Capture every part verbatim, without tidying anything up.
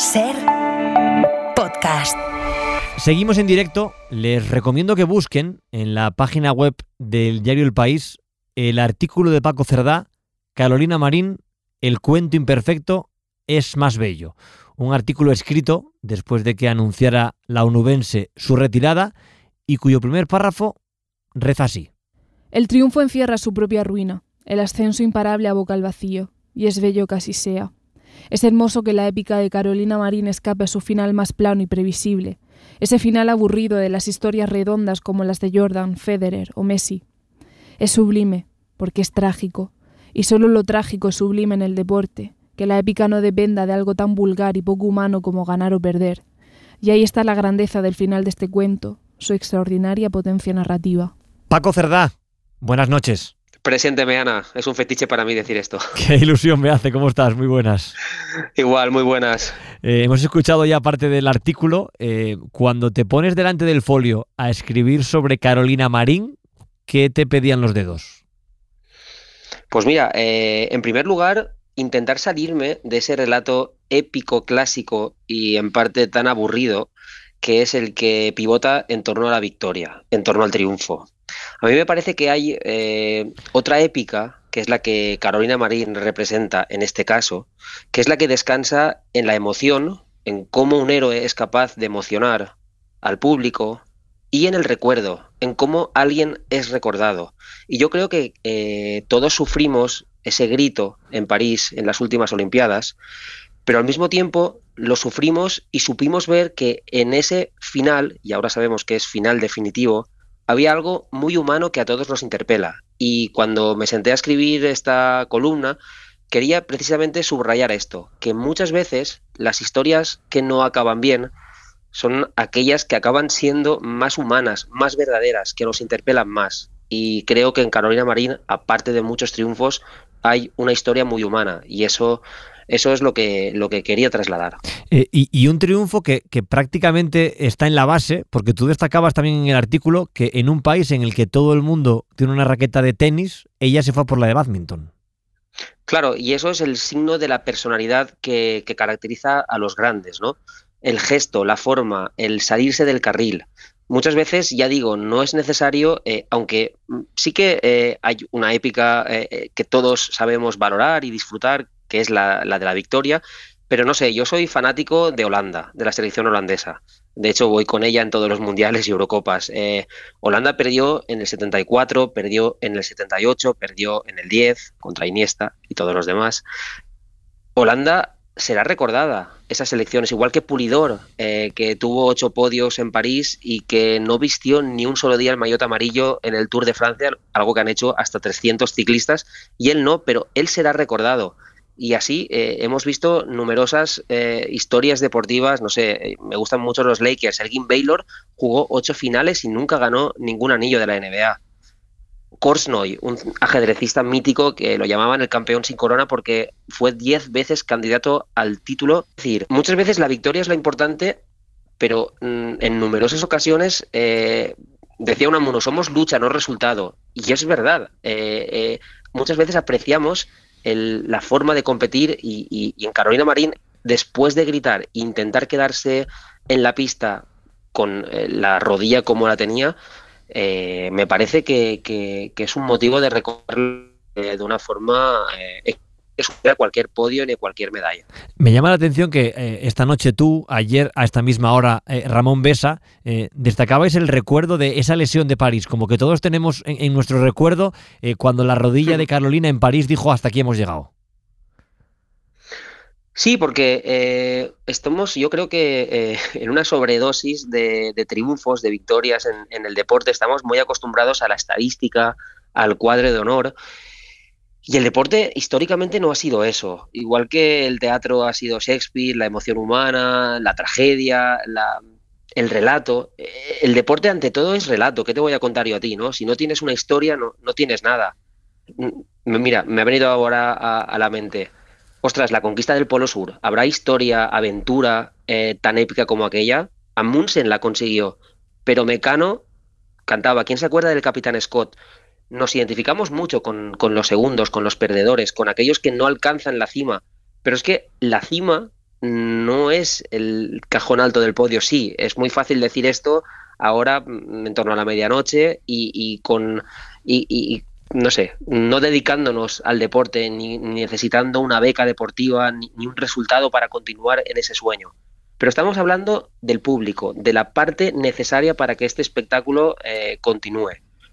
Ser podcast. Seguimos en directo. Les recomiendo que busquen en la página web del diario El País el artículo de Paco Cerdá, Carolina Marín, el cuento imperfecto es más bello. Un artículo escrito después de que anunciara la onubense su retirada y cuyo primer párrafo reza así. El triunfo encierra su propia ruina, el ascenso imparable aboca al vacío, y es bello que así sea. Es hermoso que la épica de Carolina Marín escape a su final más plano y previsible, ese final aburrido de las historias redondas como las de Jordan, Federer o Messi. Es sublime, porque es trágico, y solo lo trágico es sublime en el deporte, que la épica no dependa de algo tan vulgar y poco humano como ganar o perder. Y ahí está la grandeza del final de este cuento, su extraordinaria potencia narrativa. Paco Cerdá, buenas noches. Presénteme, Ana. Es un fetiche para mí decir esto. Qué ilusión me hace. ¿Cómo estás? Muy buenas. Igual, muy buenas. Eh, hemos escuchado ya parte del artículo. Eh, cuando te pones delante del folio a escribir sobre Carolina Marín, ¿qué te pedían los dedos? Pues mira, eh, en primer lugar, intentar salirme de ese relato épico, clásico y en parte tan aburrido que es el que pivota en torno a la victoria, en torno al triunfo. A mí me parece que hay eh, otra épica, que es la que Carolina Marín representa en este caso, que es la que descansa en la emoción, en cómo un héroe es capaz de emocionar al público y en el recuerdo, en cómo alguien es recordado. Y yo creo que eh, todos sufrimos ese grito en París en las últimas Olimpiadas, pero al mismo tiempo lo sufrimos y supimos ver que en ese final, y ahora sabemos que es final definitivo, había algo muy humano que a todos nos interpela. Y cuando me senté a escribir esta columna, quería precisamente subrayar esto, que muchas veces las historias que no acaban bien son aquellas que acaban siendo más humanas, más verdaderas, que nos interpelan más. Y creo que en Carolina Marín, aparte de muchos triunfos, hay una historia muy humana, y eso... Eso es lo que, lo que quería trasladar. Eh, y, y un triunfo que, que prácticamente está en la base, porque tú destacabas también en el artículo que en un país en el que todo el mundo tiene una raqueta de tenis, ella se fue por la de bádminton. Claro, y eso es el signo de la personalidad que, que caracteriza a los grandes, ¿no? El gesto, la forma, el salirse del carril. Muchas veces, ya digo, no es necesario, eh, aunque sí que eh, hay una épica eh, que todos sabemos valorar y disfrutar, que es la, la de la victoria, pero no sé, yo soy fanático de Holanda, de la selección holandesa. De hecho, voy con ella en todos los mundiales y Eurocopas. Eh, Holanda perdió en el setenta y cuatro, perdió en el setenta y ocho, perdió en el diez contra Iniesta y todos los demás. Holanda será recordada, esas selecciones, igual que Pulidor, eh, que tuvo ocho podios en París y que no vistió ni un solo día el maillot amarillo en el Tour de Francia, algo que han hecho hasta trescientos ciclistas, y él no, pero él será recordado. Y así eh, hemos visto numerosas eh, historias deportivas, no sé, me gustan mucho los Lakers. Elgin Baylor jugó ocho finales y nunca ganó ningún anillo de la N B A. Korchnoi, un ajedrecista mítico que lo llamaban el campeón sin corona porque fue diez veces candidato al título. Es decir, muchas veces la victoria es lo importante, pero mm, en numerosas ocasiones eh, decía Unamuno, somos lucha, no resultado. Y es verdad, eh, eh, muchas veces apreciamos El, la forma de competir y, y, y en Carolina Marín, después de gritar e intentar quedarse en la pista con eh, la rodilla como la tenía, eh, me parece que, que, que es un motivo de recorrer eh, de una forma eh, que supera cualquier podio ni cualquier medalla. Me llama la atención que eh, esta noche tú, ayer a esta misma hora, eh, Ramón Besa, eh, destacabais el recuerdo de esa lesión de París, como que todos tenemos en, en nuestro recuerdo eh, cuando la rodilla de Carolina en París dijo hasta aquí hemos llegado. Sí, porque eh, estamos, yo creo que eh, en una sobredosis de, de triunfos, de victorias en, en el deporte. Estamos muy acostumbrados a la estadística, al cuadro de honor. Y el deporte históricamente no ha sido eso. Igual que el teatro ha sido Shakespeare, la emoción humana, la tragedia, la, el relato. El deporte ante todo es relato. ¿Qué te voy a contar yo a ti, no? Si no tienes una historia, no, no tienes nada. Mira, me ha venido ahora a, a la mente. Ostras, la conquista del Polo Sur. ¿Habrá historia, aventura eh, tan épica como aquella? Amundsen la consiguió. Pero Mecano cantaba. ¿Quién se acuerda del Capitán Scott? Nos identificamos mucho con, con los segundos, con los perdedores, con aquellos que no alcanzan la cima. Pero es que la cima no es el cajón alto del podio. Sí, es muy fácil decir esto ahora en torno a la medianoche y, y con y, y no sé, no dedicándonos al deporte ni, ni necesitando una beca deportiva ni, ni un resultado para continuar en ese sueño. Pero estamos hablando del público, de la parte necesaria para que este espectáculo eh, continúe.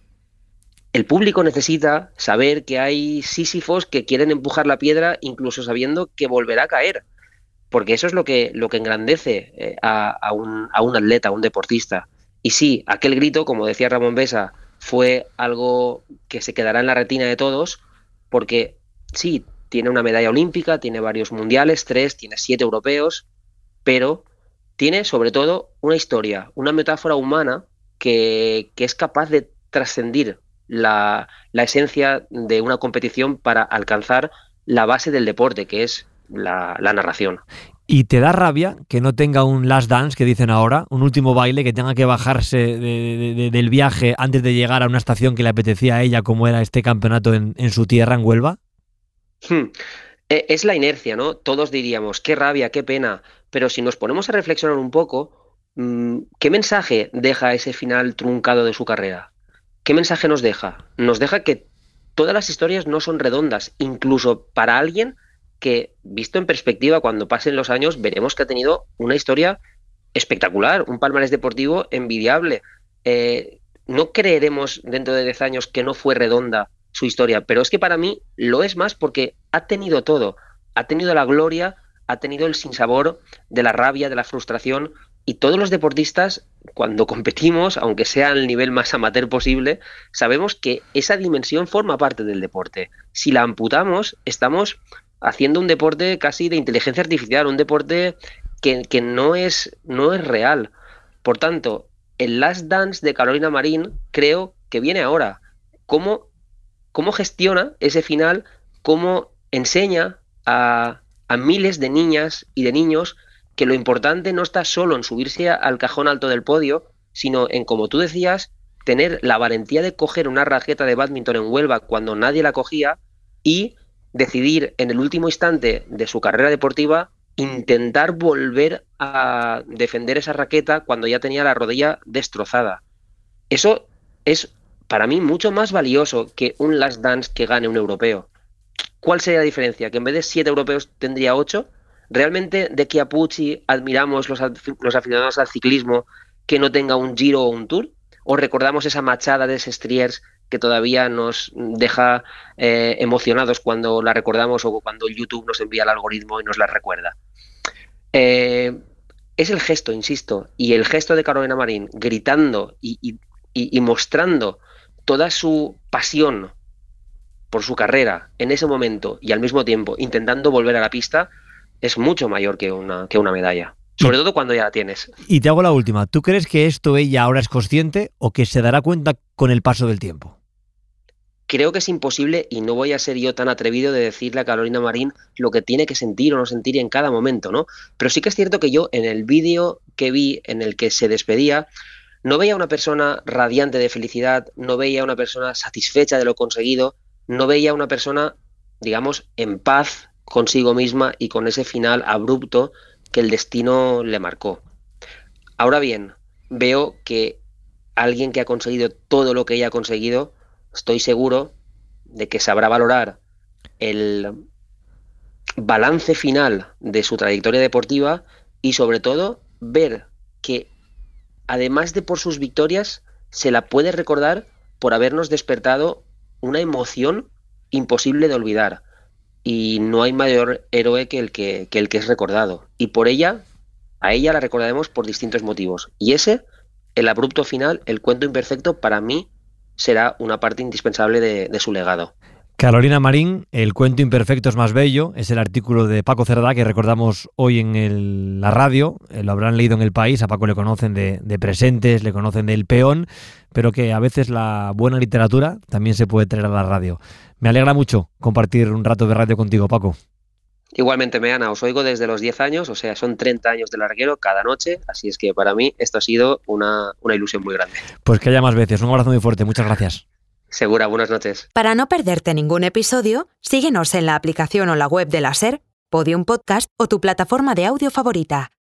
El público necesita saber que hay sísifos que quieren empujar la piedra incluso sabiendo que volverá a caer, porque eso es lo que, lo que engrandece eh, a, a, un, a un atleta, a un deportista. Y sí, aquel grito, como decía Ramón Besa, fue algo que se quedará en la retina de todos, porque sí, tiene una medalla olímpica, tiene varios mundiales, tres, tiene siete europeos, pero tiene sobre todo una historia, una metáfora humana que, que es capaz de trascender la, la esencia de una competición para alcanzar la base del deporte, que es la, la narración. ¿Y te da rabia que no tenga un last dance, que dicen ahora, un último baile, que tenga que bajarse de, de, de, del viaje antes de llegar a una estación que le apetecía a ella, como era este campeonato en, en su tierra, en Huelva? Hmm. Es la inercia, ¿no? Todos diríamos, qué rabia, qué pena, pero si nos ponemos a reflexionar un poco, ¿qué mensaje deja ese final truncado de su carrera? ¿Qué mensaje nos deja? Nos deja que todas las historias no son redondas, incluso para alguien que, visto en perspectiva, cuando pasen los años, veremos que ha tenido una historia espectacular, un palmarés deportivo envidiable. Eh, no creeremos dentro de diez años que no fue redonda su historia, pero es que para mí lo es más porque ha tenido todo, ha tenido la gloria, ha tenido el sinsabor de la rabia, de la frustración, y todos los deportistas, cuando competimos, aunque sea al nivel más amateur posible, sabemos que esa dimensión forma parte del deporte. Si la amputamos, estamos haciendo un deporte casi de inteligencia artificial, un deporte que, que no es, no es real. Por tanto, el Last Dance de Carolina Marín creo que viene ahora. ¿Cómo cómo gestiona ese final, cómo enseña a, a miles de niñas y de niños que lo importante no está solo en subirse al cajón alto del podio, sino en, como tú decías, tener la valentía de coger una raqueta de bádminton en Huelva cuando nadie la cogía y decidir en el último instante de su carrera deportiva intentar volver a defender esa raqueta cuando ya tenía la rodilla destrozada. Eso es para mí mucho más valioso que un Last Dance que gane un europeo. ¿Cuál sería la diferencia? ¿Que en vez de siete europeos tendría ocho? ¿Realmente de Chiappucci admiramos los, los aficionados al ciclismo que no tenga un Giro o un Tour? ¿O recordamos esa machada de Sestriers que todavía nos deja eh, emocionados cuando la recordamos o cuando YouTube nos envía el algoritmo y nos la recuerda? Eh, es el gesto, insisto, y el gesto de Carolina Marín gritando y, y, y, y mostrando toda su pasión por su carrera en ese momento y al mismo tiempo intentando volver a la pista es mucho mayor que una, que una medalla. Sobre todo cuando ya la tienes. Y te hago la última. ¿Tú crees que esto ella ahora es consciente o que se dará cuenta con el paso del tiempo? Creo que es imposible y no voy a ser yo tan atrevido de decirle a Carolina Marín lo que tiene que sentir o no sentir en cada momento, ¿no? Pero sí que es cierto que yo en el vídeo que vi en el que se despedía no veía a una persona radiante de felicidad, no veía a una persona satisfecha de lo conseguido, no veía a una persona, digamos, en paz consigo misma y con ese final abrupto que el destino le marcó. Ahora bien, veo que alguien que ha conseguido todo lo que ella ha conseguido, estoy seguro de que sabrá valorar el balance final de su trayectoria deportiva y sobre todo ver que además de por sus victorias, se la puede recordar por habernos despertado una emoción imposible de olvidar. Y no hay mayor héroe que el que, que el que es recordado. Y por ella, a ella la recordaremos por distintos motivos. Y ese, el abrupto final, el cuento imperfecto, para mí será una parte indispensable de, de su legado. Carolina Marín, el cuento imperfecto es más bello, es el artículo de Paco Cerdá que recordamos hoy en el, la radio, eh, lo habrán leído en El País, a Paco le conocen de, de Presentes, le conocen del Peón, pero que a veces la buena literatura también se puede traer a la radio. Me alegra mucho compartir un rato de radio contigo, Paco. Igualmente, Meana, os oigo desde los diez años, o sea, son treinta años de larguero cada noche, así es que para mí esto ha sido una, una ilusión muy grande. Pues que haya más veces, un abrazo muy fuerte, muchas gracias. Segura, buenas noches. Para no perderte ningún episodio, síguenos en la aplicación o la web de la SER, Podium Podcast o tu plataforma de audio favorita.